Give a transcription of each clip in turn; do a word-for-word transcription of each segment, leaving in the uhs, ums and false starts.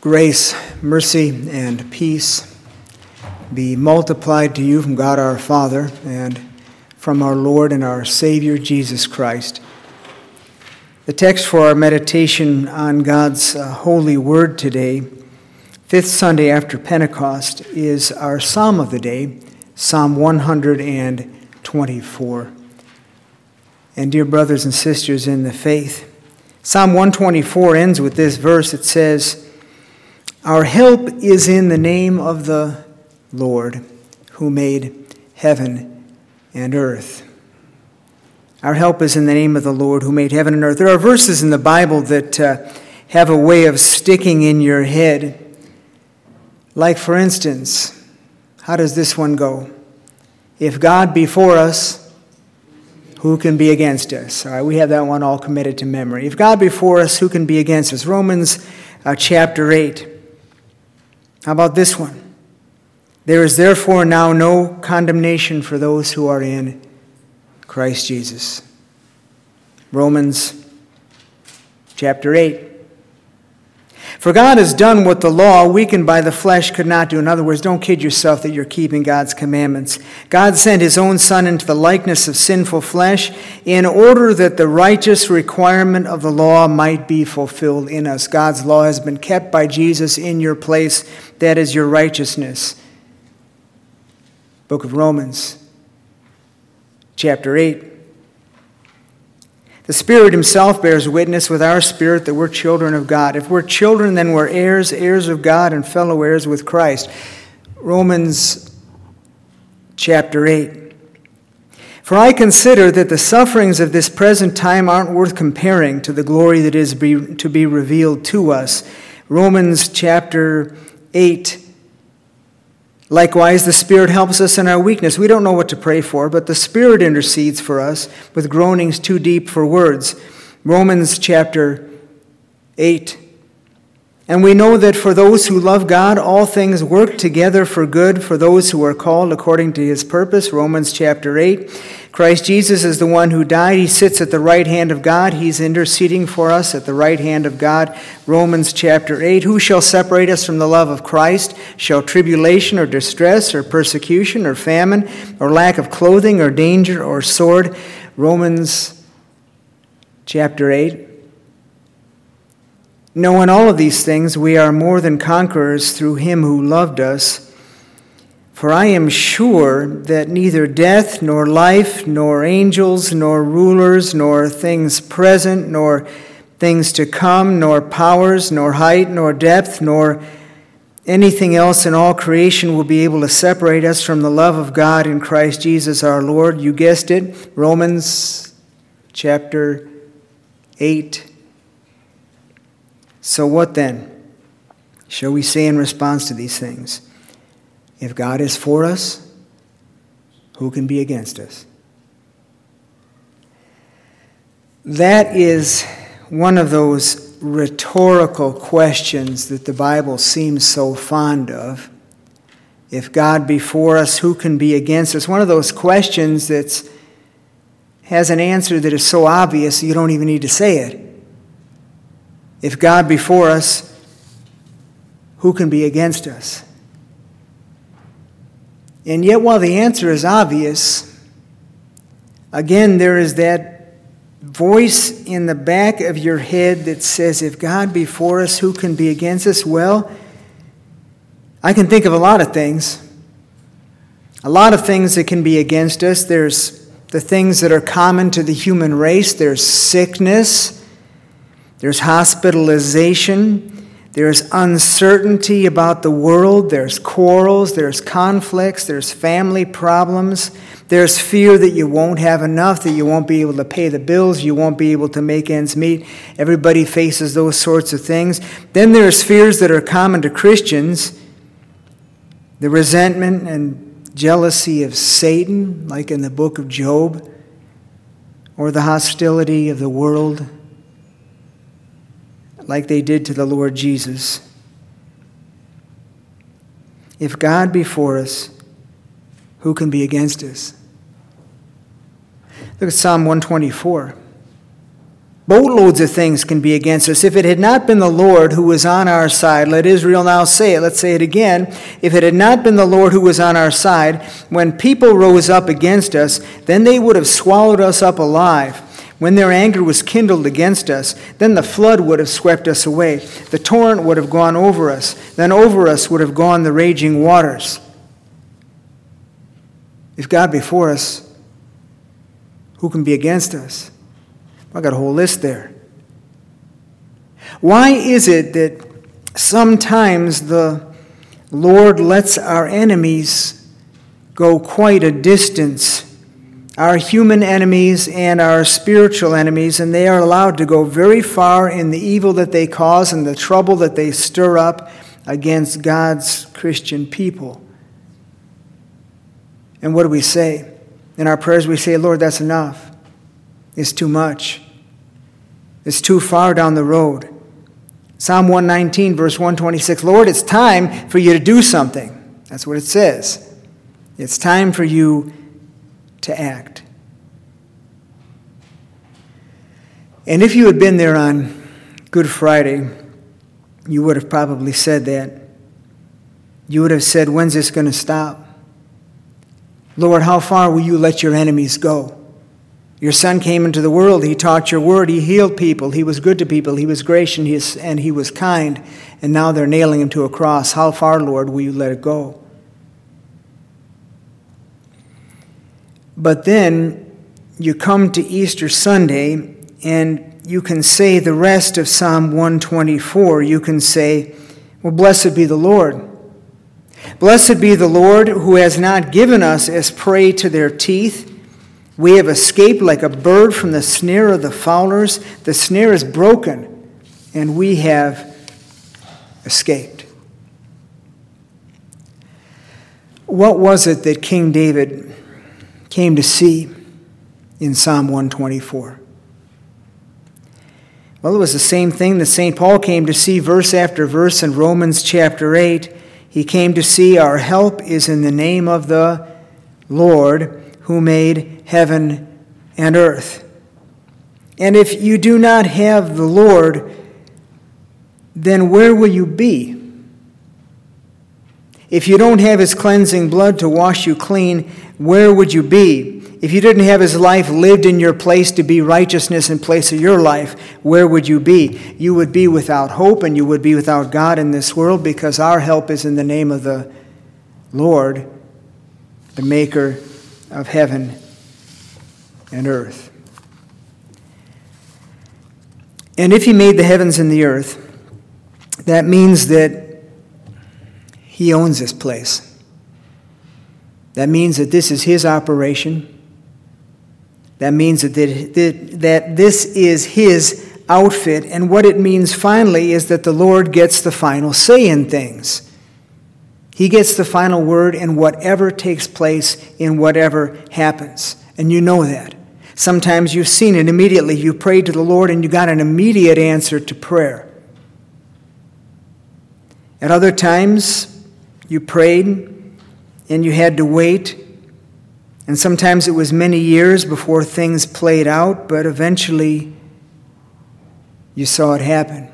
Grace, mercy, and peace be multiplied to you from God our Father and from our Lord and our Savior Jesus Christ. The text for our meditation on God's uh, holy word today, fifth Sunday after Pentecost, is our psalm of the day, Psalm one twenty-four. And dear brothers and sisters in the faith, Psalm one twenty-four ends with this verse. It says, "Our help is in the name of the Lord, who made heaven and earth." Our help is in the name of the Lord, who made heaven and earth. There are verses in the Bible that uh, have a way of sticking in your head. Like, for instance, how does this one go? If God be for us, who can be against us? All right, we have that one all committed to memory. If God be for us, who can be against us? Romans uh, chapter eight. How about this one? "There is therefore now no condemnation for those who are in Christ Jesus." Romans chapter eight. "For God has done what the law, weakened by the flesh, could not do." In other words, don't kid yourself that you're keeping God's commandments. "God sent his own Son into the likeness of sinful flesh in order that the righteous requirement of the law might be fulfilled in us." God's law has been kept by Jesus in your place. That is your righteousness. Book of Romans, chapter eight. "The Spirit himself bears witness with our spirit that we're children of God. If we're children, then we're heirs, heirs of God, and fellow heirs with Christ." Romans chapter eight. "For I consider that the sufferings of this present time aren't worth comparing to the glory that is be, to be revealed to us." Romans chapter eight. "Likewise, the Spirit helps us in our weakness. We don't know what to pray for, but the Spirit intercedes for us with groanings too deep for words." Romans chapter eight. "And we know that for those who love God, all things work together for good, for those who are called according to his purpose." Romans chapter eight. "Christ Jesus is the one who died. He sits at the right hand of God. He's interceding for us at the right hand of God." Romans chapter eight. "Who shall separate us from the love of Christ? Shall tribulation or distress or persecution or famine or lack of clothing or danger or sword?" Romans chapter eight. "Knowing all of these things, we are more than conquerors through him who loved us. For I am sure that neither death, nor life, nor angels, nor rulers, nor things present, nor things to come, nor powers, nor height, nor depth, nor anything else in all creation will be able to separate us from the love of God in Christ Jesus our Lord." You guessed it, Romans chapter eight. So what then shall we say in response to these things? If God is for us, who can be against us? That is one of those rhetorical questions that the Bible seems so fond of. If God be for us, who can be against us? One of those questions that has an answer that is so obvious you don't even need to say it. If God be for us, who can be against us? And yet, while the answer is obvious, again, there is that voice in the back of your head that says, if God be for us, who can be against us? Well, I can think of a lot of things. A lot of things that can be against us. There's the things that are common to the human race. There's sickness. There's hospitalization. There's uncertainty about the world. There's quarrels. There's conflicts. There's family problems. There's fear that you won't have enough, that you won't be able to pay the bills, you won't be able to make ends meet. Everybody faces those sorts of things. Then there's fears that are common to Christians. The resentment and jealousy of Satan, like in the book of Job, or the hostility of the world, like they did to the Lord Jesus. If God be for us, who can be against us? Look at Psalm one twenty-four. Boatloads of things can be against us. If it had not been the Lord who was on our side, let Israel now say it. Let's say it again. If it had not been the Lord who was on our side, when people rose up against us, then they would have swallowed us up alive. When their anger was kindled against us, then the flood would have swept us away. The torrent would have gone over us. Then over us would have gone the raging waters. If God be for us, who can be against us? I got a whole list there. Why is it that sometimes the Lord lets our enemies go quite a distance, our human enemies and our spiritual enemies, and they are allowed to go very far in the evil that they cause and the trouble that they stir up against God's Christian people? And what do we say? In our prayers we say, Lord, that's enough. It's too much. It's too far down the road. Psalm one nineteen, verse one twenty-six, Lord, it's time for you to do something. That's what it says. It's time for you to act. And if you had been there on Good Friday, you would have probably said that. You would have said, when's this going to stop? Lord, how far will you let your enemies go? Your Son came into the world. He taught your word. He healed people. He was good to people. He was gracious and he was kind. And now they're nailing him to a cross. How far, Lord, will you let it go? But then you come to Easter Sunday and you can say the rest of Psalm one twenty-four. You can say, well, blessed be the Lord. Blessed be the Lord who has not given us as prey to their teeth. We have escaped like a bird from the snare of the fowlers. The snare is broken, and we have escaped. What was it that King David came to see in Psalm one twenty-four? Well, it was the same thing that Saint Paul came to see verse after verse in Romans chapter eight. He came to see our help is in the name of the Lord who made heaven and earth. And if you do not have the Lord, then where will you be? If you don't have his cleansing blood to wash you clean, where would you be? If you didn't have his life lived in your place to be righteousness in place of your life, where would you be? You would be without hope and you would be without God in this world, because our help is in the name of the Lord, the maker of heaven and earth. And if he made the heavens and the earth, that means that he owns this place. That means that this is his operation. That means that, that, that this is his outfit. And what it means finally is that the Lord gets the final say in things. He gets the final word in whatever takes place, in whatever happens. And you know that. Sometimes you've seen it immediately. You prayed to the Lord and you got an immediate answer to prayer. At other times, you prayed and you had to wait. And sometimes it was many years before things played out, but eventually you saw it happen.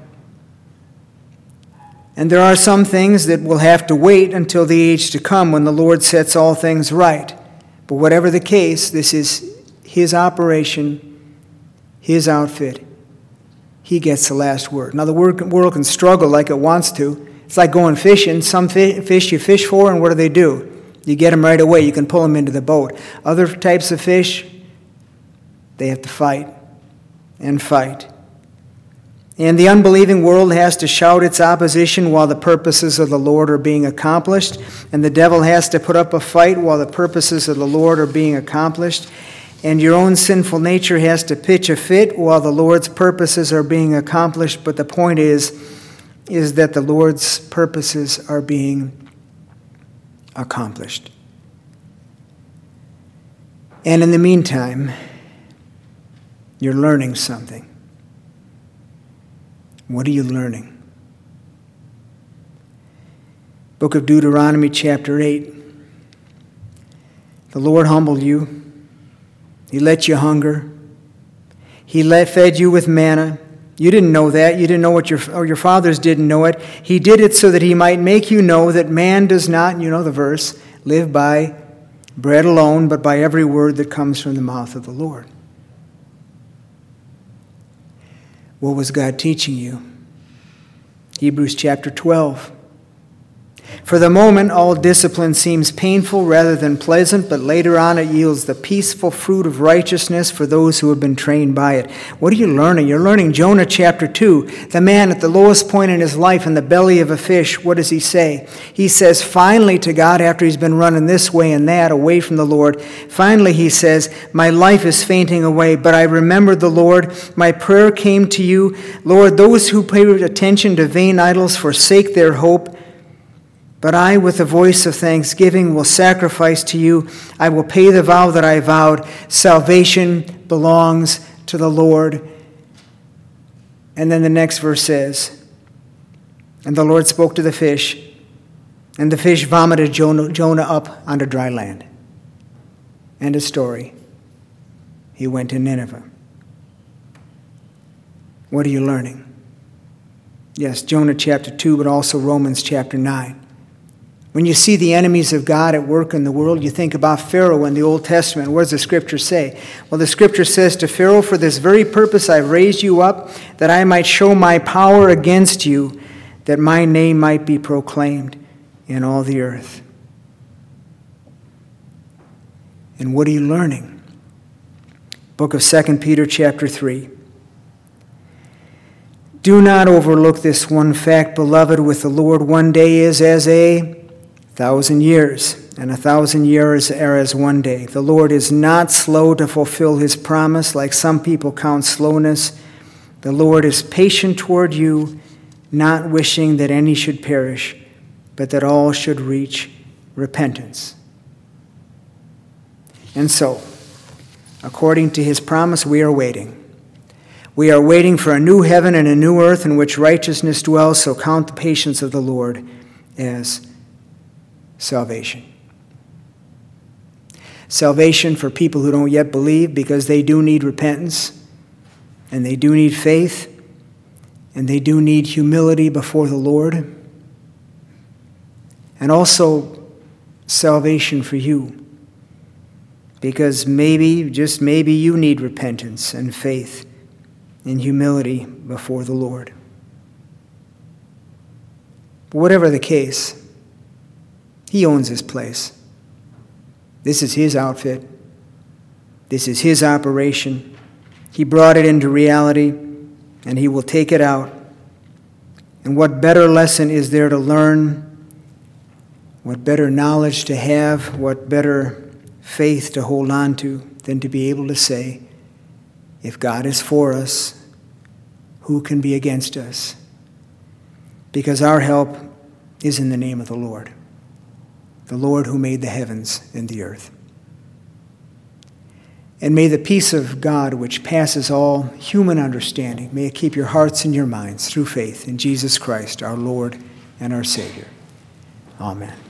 And there are some things that will have to wait until the age to come when the Lord sets all things right. But whatever the case, this is his operation, his outfit. He gets the last word. Now the world can struggle like it wants to. It's like going fishing. Some fish you fish for, and what do they do? You get them right away. You can pull them into the boat. Other types of fish, they have to fight and fight. And the unbelieving world has to shout its opposition while the purposes of the Lord are being accomplished. And the devil has to put up a fight while the purposes of the Lord are being accomplished. And your own sinful nature has to pitch a fit while the Lord's purposes are being accomplished. But the point is, is that the Lord's purposes are being accomplished. And in the meantime, you're learning something. What are you learning? Book of Deuteronomy, chapter eight. The Lord humbled you. He let you hunger. He let, fed you with manna. You didn't know that. You didn't know what your, or your fathers didn't know it. He did it so that he might make you know that man does not, you know the verse, live by bread alone, but by every word that comes from the mouth of the Lord. What was God teaching you? Hebrews chapter twelve. For the moment, all discipline seems painful rather than pleasant, but later on it yields the peaceful fruit of righteousness for those who have been trained by it. What are you learning? You're learning Jonah chapter two. The man at the lowest point in his life in the belly of a fish, what does he say? He says finally to God, after he's been running this way and that, away from the Lord, finally he says, my life is fainting away, but I remembered the Lord. My prayer came to you. Lord, those who pay attention to vain idols forsake their hope. But I, with the voice of thanksgiving, will sacrifice to you. I will pay the vow that I vowed. Salvation belongs to the Lord. And then the next verse says, and the Lord spoke to the fish, and the fish vomited Jonah, Jonah up onto dry land. End of story. He went to Nineveh. What are you learning? Yes, Jonah chapter two, but also Romans chapter nine. When you see the enemies of God at work in the world, you think about Pharaoh in the Old Testament. What does the Scripture say? Well, the Scripture says to Pharaoh, for this very purpose I raised you up, that I might show my power against you, that my name might be proclaimed in all the earth. And what are you learning? Book of Second Peter chapter three. Do not overlook this one fact, beloved, with the Lord one day is as a thousand years, and a thousand years are as one day. The Lord is not slow to fulfill his promise, like some people count slowness. The Lord is patient toward you, not wishing that any should perish, but that all should reach repentance. And so, according to his promise, we are waiting. We are waiting for a new heaven and a new earth in which righteousness dwells, so count the patience of the Lord as salvation. Salvation for people who don't yet believe, because they do need repentance, and they do need faith, and they do need humility before the Lord. And also salvation for you, because maybe, just maybe, you need repentance and faith and humility before the Lord. Whatever the case, he owns this place. This is his outfit. This is his operation. He brought it into reality, and he will take it out. And what better lesson is there to learn? What better knowledge to have? What better faith to hold on to than to be able to say, if God is for us, who can be against us? Because our help is in the name of the Lord. The Lord who made the heavens and the earth. And may the peace of God, which passes all human understanding, may it keep your hearts and your minds through faith in Jesus Christ, our Lord and our Savior. Amen.